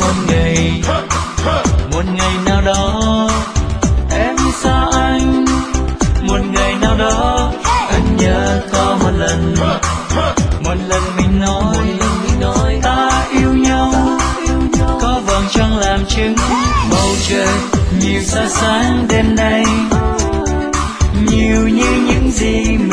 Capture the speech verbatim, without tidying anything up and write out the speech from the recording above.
một ngày, một ngày nào đó em xa anh, một ngày nào đó anh nhớ có một lần, một lần mình nói ta yêu nhau, có vầng trăng làm chứng, bầu trời nhiều sao sáng đêm nay, nhiều như những gì